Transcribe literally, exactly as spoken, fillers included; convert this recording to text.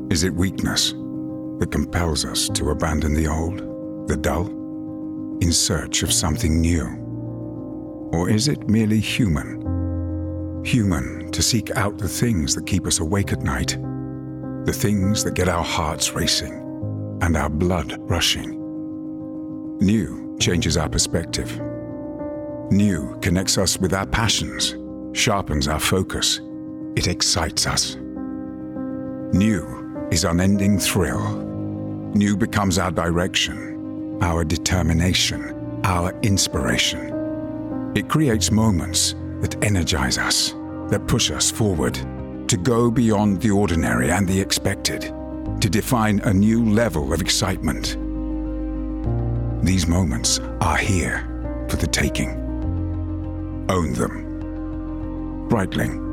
Is it weakness that compels us to abandon the old, the dull, in search of something new? Or is it merely human? Human to seek out the things that keep us awake at night, the things that get our hearts racing and our blood rushing. New changes our perspective. New connects us with our passions, sharpens our focus. It excites us. New is unending thrill. New becomes our direction, our determination, our inspiration. It creates moments that energize us, that push us forward, to go beyond the ordinary and the expected, to define a new level of excitement. These moments are here for the taking. Own them. Breitling.